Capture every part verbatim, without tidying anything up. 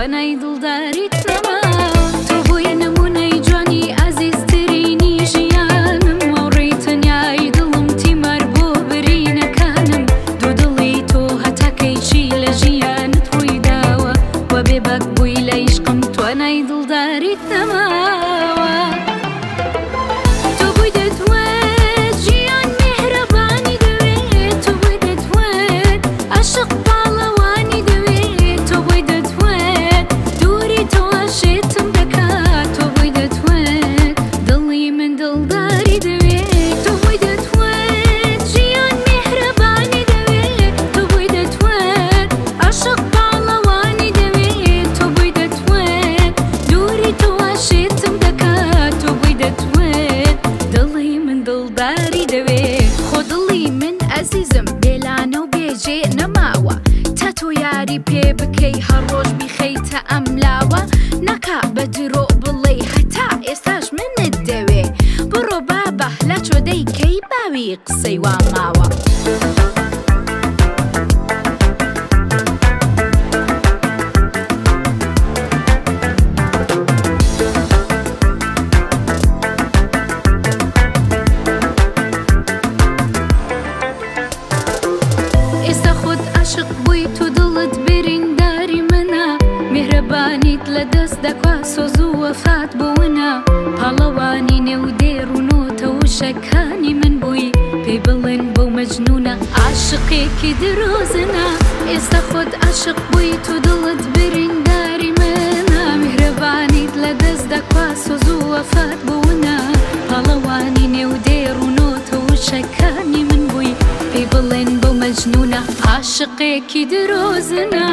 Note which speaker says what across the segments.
Speaker 1: توانای دڵداریت نەماوە تۆ بووی نمونەی جوانی ئازیزترینی ژیانم وەڕێی تەنیای دڵم تیمار بۆ برینەکانم دوو دڵی تۆ هەتاکەیچی لە ژیانت ڕووی داوە وە بێباک بووی لە عیشقم توانای دڵداریت نەماوە تۆ بووی دەتوێت ژیان میهرەبانی دەوێت تۆ بووی دەتوێت عاشق پاڵەوانی دەوێت تۆ بووی دەتوێت دووری تۆ عاشێتم دەکات تۆ بووی دەتوێت دڵی من دڵداری دەوێت تۆ بووی دەتوێت ژیان میهرەبانی دەوێت تۆ بووی دەتوێت عاشق پاڵەوانی دەوێت تۆ بووی دەتوێت دووری تۆ عاشێتم دەکات تۆ بووی دەتوێت دڵی من دڵداری دەوێت خۆ دڵی من ئەزیزم بێلانە و بێجێ نەماوە تا تۆ یاری پێ بکەی هەر ڕۆژ بیخەیتە ئەم لاوە نەکا بە درۆ بڵێ هەتا ئێستاش منت دەوێ بڕۆ بابە لە چۆ دەیکەی باوی قسەی وا ماوە ئێستا خۆت عاشق بووی تۆ دڵت برینداری منە میهرەبانیت لە دەست دەکوا سۆز و وەفات بوونە پاڵەوانی نێودێڕ و نۆتە وشەکانی من بووی پێی بڵێن بەو مەجنونە عاشقێکی درۆزنە ئێستا خۆت عاشق بووی تۆ دڵت برینداری منە میهرەبانیت لە دەست دەکوا سۆز و وەفات بوونە پاڵەوانی نێودێڕ و نۆتە وشەکانی من بووی پێی بڵێن بەو مەجنونە عاشقێکی درۆزنە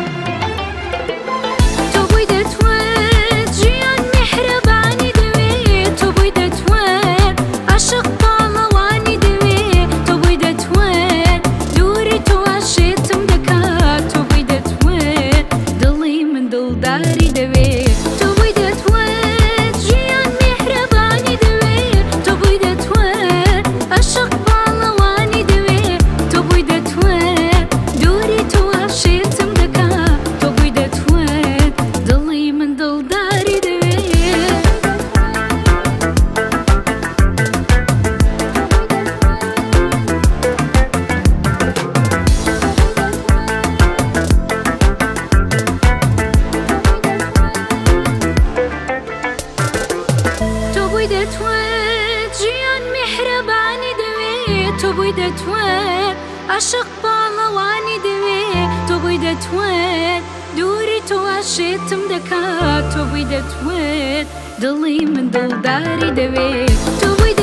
Speaker 1: تۆ بووی دەتوێت ژیان میهرەبانی دەوێت تۆ بووی دەتوێت عاشق پاڵەوانی دەوێت تۆ بووی دەتوێت دووری تۆ عاشێتم دەکات تۆ بووی دەتوێت دڵی من دڵداری دەوێت تۆ بووی دەتوێت ژیان میهرەبانی دەوێت تۆ بووی دەتوێت عاشق پاڵەوانی دەوێت تۆ بووی دەتوێت دووری تۆ عاشێتم دەکات تۆ بووی دەتوێت دڵی من دڵداری دەوێت تۆ بووی دەتوێت ژیان میهرەبانی دەوێت تۆ بووی دەتوێت عاشق پاڵەوانی دەوێت تۆ بووی دەتوێت دووری تۆ عاشێتم دەکات تۆ بووی دەتوێت دڵی من دڵداری دەوێت تۆ بووی